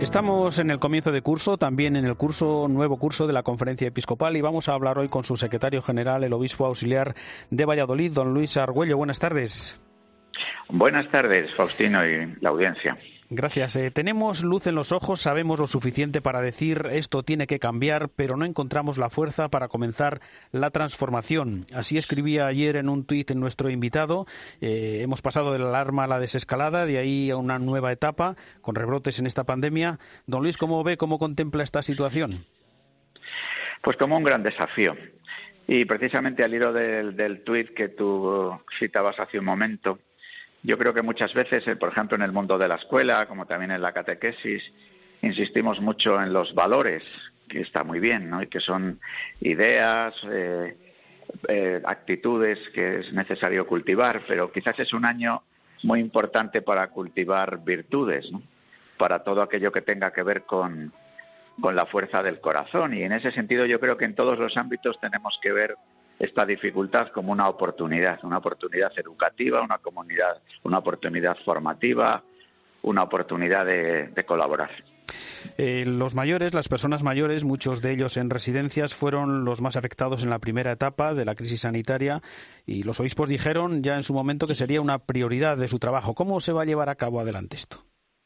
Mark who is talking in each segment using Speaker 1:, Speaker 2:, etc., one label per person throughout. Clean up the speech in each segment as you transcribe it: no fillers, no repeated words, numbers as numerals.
Speaker 1: Estamos en el comienzo de curso, también en el nuevo curso de la Conferencia Episcopal, y vamos a hablar hoy con su secretario general, el obispo auxiliar de Valladolid, don Luis Argüello. Buenas tardes.
Speaker 2: Buenas tardes, Faustino y la audiencia.
Speaker 1: Gracias. Tenemos luz en los ojos, sabemos lo suficiente para decir esto tiene que cambiar, pero no encontramos la fuerza para comenzar la transformación. Así escribía ayer en un tuit nuestro invitado. Hemos pasado de la alarma a la desescalada, de ahí a una nueva etapa, con rebrotes en esta pandemia. Don Luis, ¿cómo contempla esta situación?
Speaker 2: Pues como un gran desafío. Y precisamente al hilo del tuit que tú citabas hace un momento, yo creo que muchas veces, por ejemplo, en el mundo de la escuela, como también en la catequesis, insistimos mucho en los valores, que está muy bien, ¿no? Y que son ideas, actitudes que es necesario cultivar, pero quizás es un año muy importante para cultivar virtudes, ¿no? Para todo aquello que tenga que ver con la fuerza del corazón. Y en ese sentido yo creo que en todos los ámbitos tenemos que ver esta dificultad como una oportunidad educativa, una oportunidad formativa, una oportunidad de colaborar.
Speaker 1: Los mayores, las personas mayores, muchos de ellos en residencias, fueron los más afectados en la primera etapa de la crisis sanitaria, y los obispos dijeron ya en su momento que sería una prioridad de su trabajo. ¿Cómo se va a llevar a cabo adelante esto?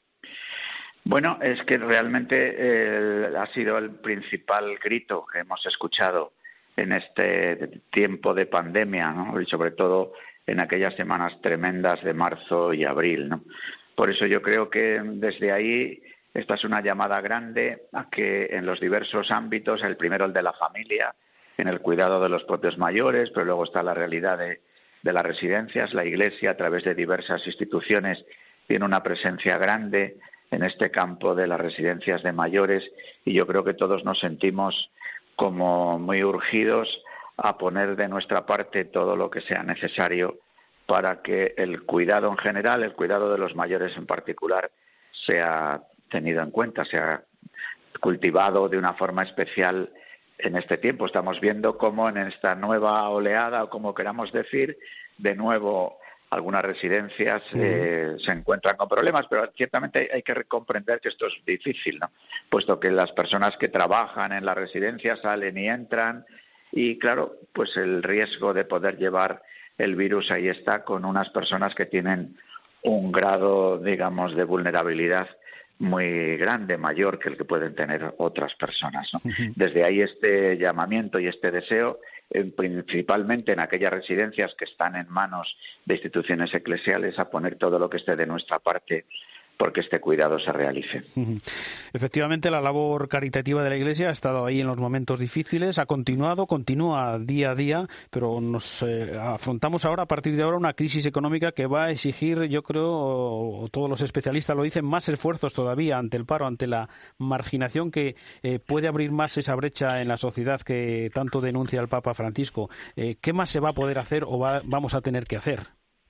Speaker 2: Bueno, es que realmente ha sido el principal grito que hemos escuchado en este tiempo de pandemia, ¿no? Y sobre todo en aquellas semanas tremendas de marzo y abril, ¿no? Por eso yo creo que desde ahí esta es una llamada grande a que en los diversos ámbitos, el primero el de la familia, en el cuidado de los propios mayores, pero luego está la realidad de las residencias, la Iglesia a través de diversas instituciones tiene una presencia grande en este campo de las residencias de mayores, y yo creo que todos nos sentimos como muy urgidos a poner de nuestra parte todo lo que sea necesario para que el cuidado en general, el cuidado de los mayores en particular, sea tenido en cuenta, sea cultivado de una forma especial en este tiempo. Estamos viendo cómo en esta nueva oleada, o como queramos decir, de nuevo algunas residencias se encuentran con problemas, pero ciertamente hay que comprender que esto es difícil, ¿no? Puesto que las personas que trabajan en las residencias salen y entran, y claro, pues el riesgo de poder llevar el virus ahí está, con unas personas que tienen un grado, digamos, de vulnerabilidad muy grande, mayor que el que pueden tener otras personas, ¿no? Desde ahí este llamamiento y este deseo, principalmente en aquellas residencias que están en manos de instituciones eclesiales, a poner todo lo que esté de nuestra parte porque este cuidado se realice.
Speaker 1: Efectivamente, la labor caritativa de la Iglesia ha estado ahí en los momentos difíciles, continúa día a día, pero nos afrontamos ahora, a partir de ahora, una crisis económica que va a exigir, yo creo, todos los especialistas lo dicen, más esfuerzos todavía ante el paro, ante la marginación, que puede abrir más esa brecha en la sociedad que tanto denuncia el Papa Francisco. ¿Qué más se va a poder hacer o vamos a tener que hacer?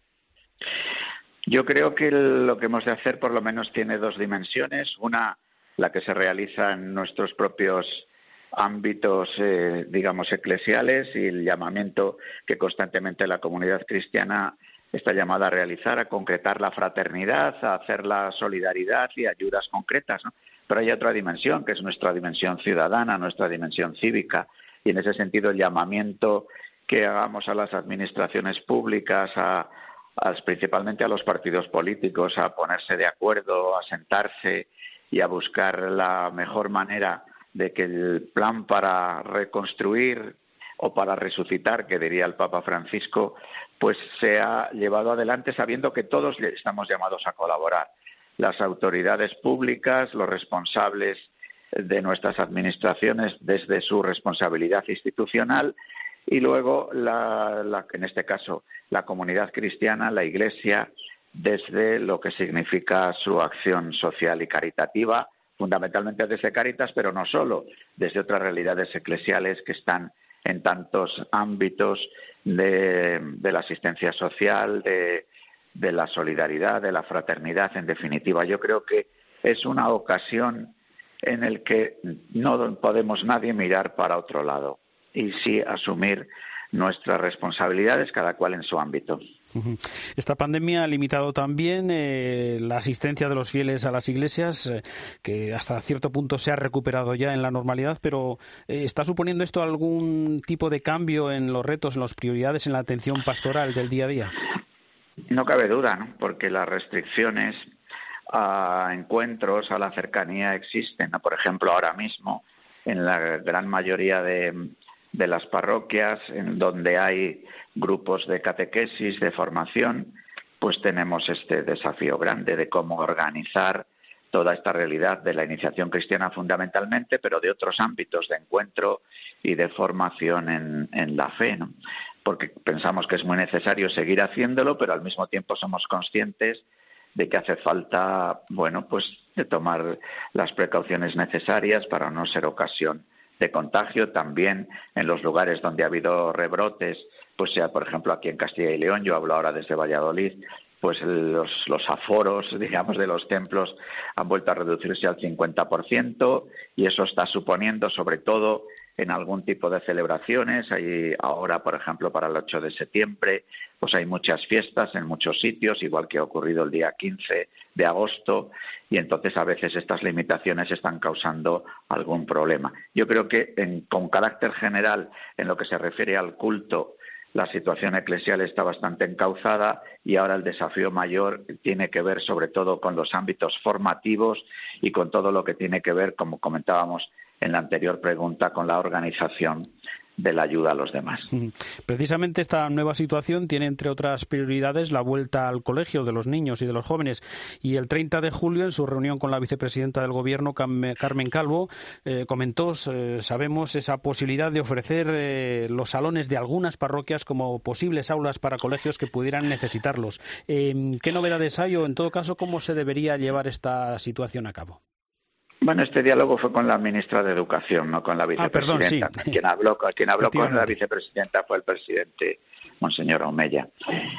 Speaker 2: Yo creo que lo que hemos de hacer por lo menos tiene dos dimensiones. Una, la que se realiza en nuestros propios ámbitos, digamos, eclesiales, y el llamamiento que constantemente la comunidad cristiana está llamada a realizar, a concretar la fraternidad, a hacer la solidaridad y ayudas concretas, ¿no? Pero hay otra dimensión, que es nuestra dimensión ciudadana, nuestra dimensión cívica, y en ese sentido el llamamiento que hagamos a las administraciones públicas, principalmente a los partidos políticos, a ponerse de acuerdo, a sentarse y a buscar la mejor manera de que el plan para reconstruir o para resucitar, que diría el Papa Francisco, pues sea llevado adelante sabiendo que todos estamos llamados a colaborar. Las autoridades públicas, los responsables de nuestras administraciones desde su responsabilidad institucional, y luego, en este caso, la comunidad cristiana, la Iglesia, desde lo que significa su acción social y caritativa, fundamentalmente desde Cáritas, pero no solo, desde otras realidades eclesiales que están en tantos ámbitos de la asistencia social, de la solidaridad, de la fraternidad, en definitiva. Yo creo que es una ocasión en la que no podemos nadie mirar para otro lado, y sí asumir nuestras responsabilidades, cada cual en su ámbito.
Speaker 1: Esta pandemia ha limitado también la asistencia de los fieles a las iglesias, que hasta cierto punto se ha recuperado ya en la normalidad, pero ¿está suponiendo esto algún tipo de cambio en los retos, en las prioridades, en la atención pastoral del día a día?
Speaker 2: No cabe duda, ¿no? Porque las restricciones a encuentros, a la cercanía existen, ¿no? Por ejemplo, ahora mismo, en la gran mayoría de las parroquias, en donde hay grupos de catequesis, de formación, pues tenemos este desafío grande de cómo organizar toda esta realidad de la iniciación cristiana fundamentalmente, pero de otros ámbitos de encuentro y de formación en la fe, ¿no? Porque pensamos que es muy necesario seguir haciéndolo, pero al mismo tiempo somos conscientes de que hace falta, bueno, pues de tomar las precauciones necesarias para no ser ocasión de contagio. También en los lugares donde ha habido rebrotes, pues sea, por ejemplo, aquí en Castilla y León, yo hablo ahora desde Valladolid, pues los aforos, digamos, de los templos han vuelto a reducirse al 50%, y eso está suponiendo, sobre todo en algún tipo de celebraciones. Hay ahora, por ejemplo, para el 8 de septiembre, pues hay muchas fiestas en muchos sitios, igual que ha ocurrido el día 15 de agosto, y entonces a veces estas limitaciones están causando algún problema. Yo creo que con carácter general, en lo que se refiere al culto, la situación eclesial está bastante encauzada, y ahora el desafío mayor tiene que ver sobre todo con los ámbitos formativos y con todo lo que tiene que ver, como comentábamos en la anterior pregunta, con la organización de la ayuda a los demás.
Speaker 1: Precisamente esta nueva situación tiene, entre otras prioridades, la vuelta al colegio de los niños y de los jóvenes. Y el 30 de julio, en su reunión con la vicepresidenta del Gobierno, Carmen Calvo, comentó, sabemos, esa posibilidad de ofrecer los salones de algunas parroquias como posibles aulas para colegios que pudieran necesitarlos. ¿Qué novedades hay o, en todo caso, cómo se debería llevar esta situación a cabo?
Speaker 2: Bueno, este diálogo fue con la ministra de Educación, no con la vicepresidenta.
Speaker 1: Perdón, sí.
Speaker 2: Quien habló con la vicepresidenta fue el presidente Monseñor Omeya.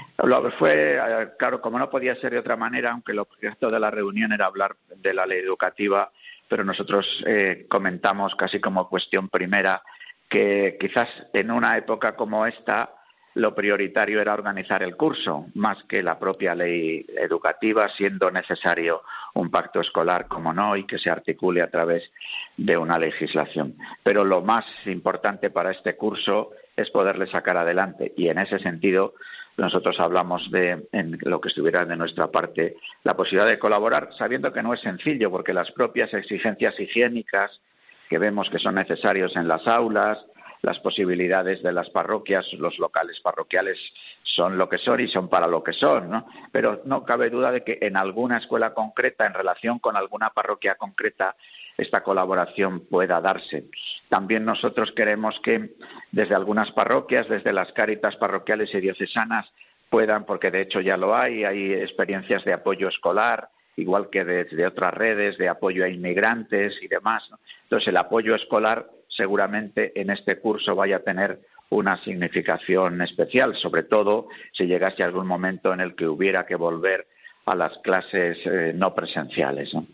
Speaker 2: Fue, claro, como no podía ser de otra manera, aunque el objeto de la reunión era hablar de la ley educativa, pero nosotros comentamos casi como cuestión primera que quizás en una época como esta lo prioritario era organizar el curso, más que la propia ley educativa, siendo necesario un pacto escolar, como no, y que se articule a través de una legislación. Pero lo más importante para este curso es poderle sacar adelante, y en ese sentido nosotros hablamos de, en lo que estuviera de nuestra parte, la posibilidad de colaborar, sabiendo que no es sencillo, porque las propias exigencias higiénicas que vemos que son necesarios en las aulas, las posibilidades de las parroquias, los locales parroquiales son lo que son y son para lo que son, ¿no? Pero no cabe duda de que en alguna escuela concreta, en relación con alguna parroquia concreta, esta colaboración pueda darse. También nosotros queremos que desde algunas parroquias, desde las cáritas parroquiales y diocesanas, puedan, porque de hecho ya lo hay experiencias de apoyo escolar, igual que desde otras redes de apoyo a inmigrantes y demás, ¿no? Entonces el apoyo escolar seguramente en este curso vaya a tener una significación especial, sobre todo si llegase algún momento en el que hubiera que volver a las clases no presenciales, ¿no?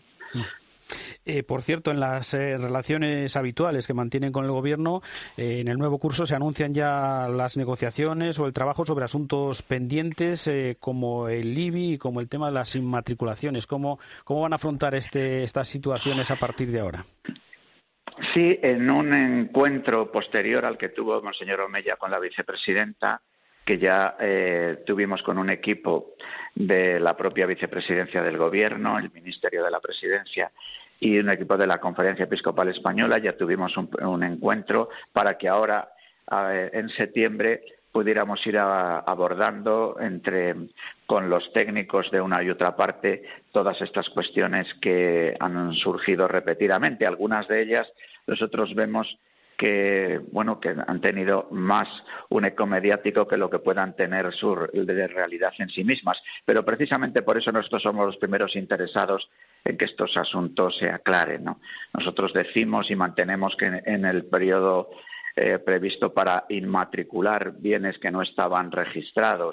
Speaker 1: Por cierto, en las relaciones habituales que mantienen con el Gobierno, en el nuevo curso se anuncian ya las negociaciones o el trabajo sobre asuntos pendientes como el IBI y como el tema de las inmatriculaciones. ¿Cómo van a afrontar estas situaciones a partir de ahora?
Speaker 2: Sí, en un encuentro posterior al que tuvo Monseñor Omeya con la vicepresidenta, que ya tuvimos con un equipo de la propia vicepresidencia del Gobierno, el Ministerio de la Presidencia y un equipo de la Conferencia Episcopal Española, ya tuvimos un encuentro para que ahora, en septiembre, pudiéramos ir abordando con los técnicos de una y otra parte todas estas cuestiones que han surgido repetidamente. Algunas de ellas nosotros vemos que han tenido más un eco mediático que lo que puedan tener de realidad en sí mismas. Pero precisamente por eso nosotros somos los primeros interesados en que estos asuntos se aclaren, ¿no? Nosotros decimos y mantenemos que en el periodo previsto para inmatricular bienes que no estaban registrados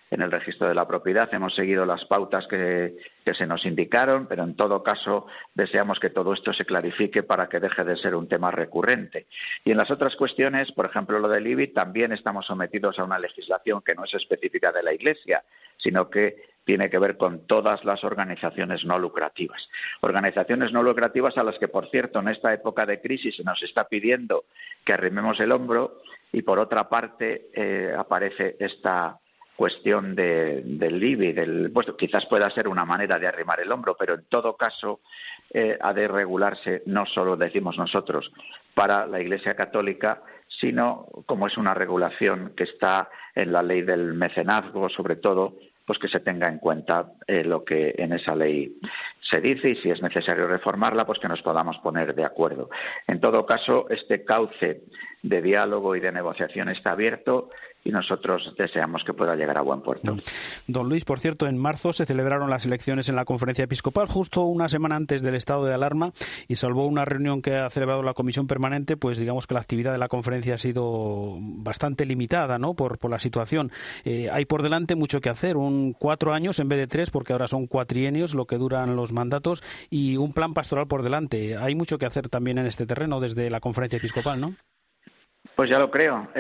Speaker 2: en el registro de la propiedad. Hemos seguido las pautas que se nos indicaron, pero en todo caso deseamos que todo esto se clarifique para que deje de ser un tema recurrente. Y en las otras cuestiones, por ejemplo lo del IBI, también estamos sometidos a una legislación que no es específica de la Iglesia, sino que tiene que ver con todas las organizaciones no lucrativas. Organizaciones no lucrativas a las que, por cierto, en esta época de crisis se nos está pidiendo que arrimemos el hombro, y por otra parte aparece esta cuestión del IBI, pues quizás pueda ser una manera de arrimar el hombro, pero en todo caso ha de regularse, no solo decimos nosotros, para la Iglesia Católica, sino como es una regulación que está en la ley del mecenazgo, sobre todo, pues que se tenga en cuenta lo que en esa ley se dice, y si es necesario reformarla, pues que nos podamos poner de acuerdo. En todo caso, este cauce de diálogo y de negociación está abierto y nosotros deseamos que pueda llegar a buen puerto.
Speaker 1: Don Luis, por cierto, en marzo se celebraron las elecciones en la Conferencia Episcopal, justo una semana antes del estado de alarma, y salvo una reunión que ha celebrado la Comisión Permanente, pues digamos que la actividad de la conferencia ha sido bastante limitada, ¿no?, por la situación. Hay por delante mucho que hacer, 4 años en vez de 3, porque ahora son cuatrienios lo que duran los mandatos, y un plan pastoral por delante. Hay mucho que hacer también en este terreno desde la Conferencia Episcopal, ¿no?
Speaker 2: Pues ya lo creo.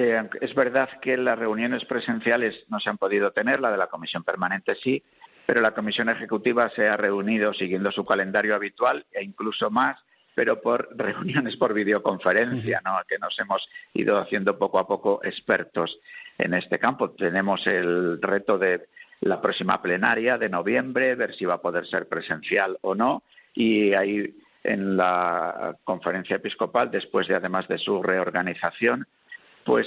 Speaker 2: Es verdad que las reuniones presenciales no se han podido tener, la de la Comisión Permanente sí, pero la Comisión Ejecutiva se ha reunido siguiendo su calendario habitual e incluso más, pero por reuniones por videoconferencia, ¿no?, que nos hemos ido haciendo poco a poco expertos en este campo. Tenemos el reto de la próxima plenaria de noviembre, ver si va a poder ser presencial o no, y ahí en la Conferencia Episcopal, después de además de su reorganización, pues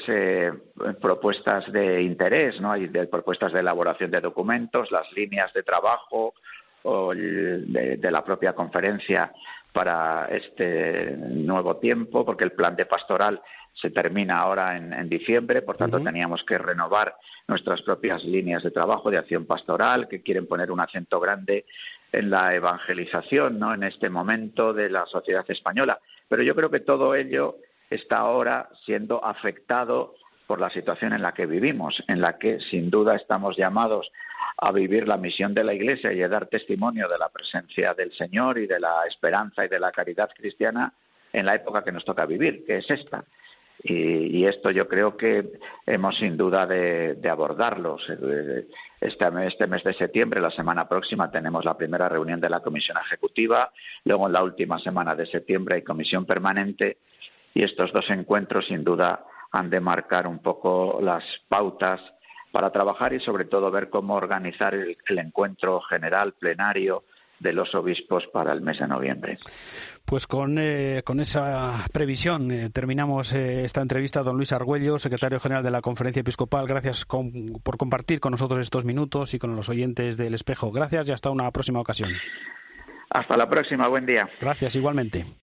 Speaker 2: propuestas de interés, ¿no? Hay propuestas de elaboración de documentos, las líneas de trabajo o de la propia conferencia para este nuevo tiempo, porque el plan de pastoral se termina ahora en diciembre, por tanto teníamos que renovar nuestras propias líneas de trabajo de acción pastoral, que quieren poner un acento grande en la evangelización, ¿no?, en este momento de la sociedad española. Pero yo creo que todo ello está ahora siendo afectado por la situación en la que vivimos, en la que sin duda estamos llamados a vivir la misión de la Iglesia y a dar testimonio de la presencia del Señor y de la esperanza y de la caridad cristiana en la época que nos toca vivir, que es esta. Y esto yo creo que hemos sin duda de abordarlo. Este mes de septiembre, la semana próxima, tenemos la primera reunión de la Comisión Ejecutiva, luego en la última semana de septiembre hay Comisión Permanente, y estos dos encuentros sin duda han de marcar un poco las pautas para trabajar y sobre todo ver cómo organizar el encuentro general plenario de los obispos para el mes de noviembre.
Speaker 1: Pues con esa previsión terminamos esta entrevista. Don Luis Argüello, secretario general de la Conferencia Episcopal, gracias por compartir con nosotros estos minutos y con los oyentes del Espejo. Gracias y hasta una próxima ocasión.
Speaker 2: Hasta la próxima, buen día.
Speaker 1: Gracias, igualmente.